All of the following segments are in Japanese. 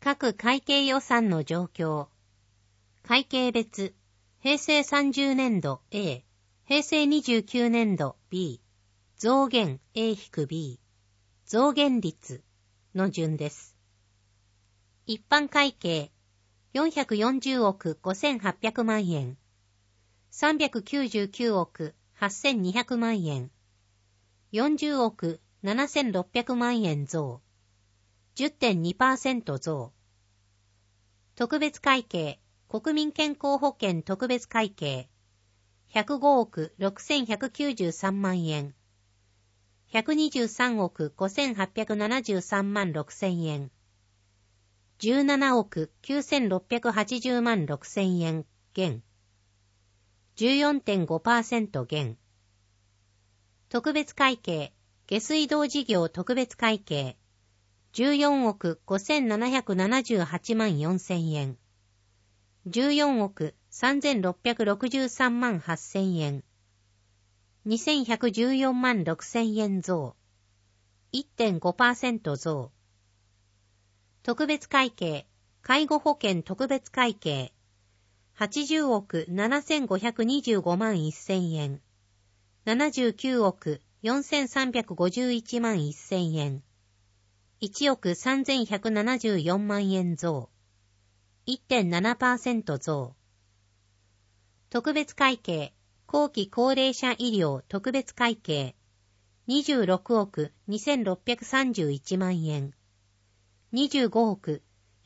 各会計予算の状況。会計別、平成30年度 A、平成29年度 B、増減 A-B、増減率の順です。一般会計、440億5800万円、399億8200万円、40億7600万円増、10.2% 増。特別会計、国民健康保険特別会計、105億6193万円、123億5873万6000円、17億9680万6000円減、14.5% 減。特別会計、下水道事業特別会計、14億5778万4000円、14億3663万8000円、2114万6000円増、1.5% 増。特別会計、介護保険特別会計、80億7525万1000円、79億4351万1000円、1億3174万円増、1.7% 増。特別会計、後期高齢者医療特別会計、26億2631万円、25億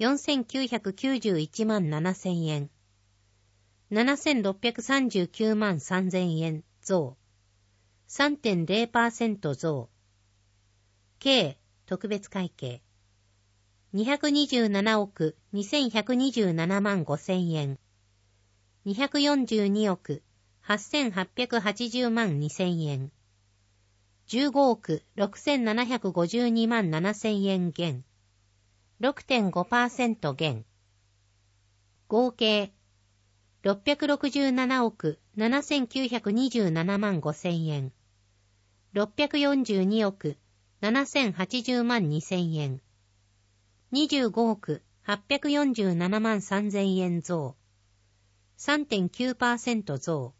4991万7000円、7639万3000円増、3.0% 増。計特別会計、227億2127万5000円、242億8880万2000円、15億6752万7000円減、6.5% 減。合計、667億7927万5000円、642億7080万2000円、25億847万3000円増、3.9% 増。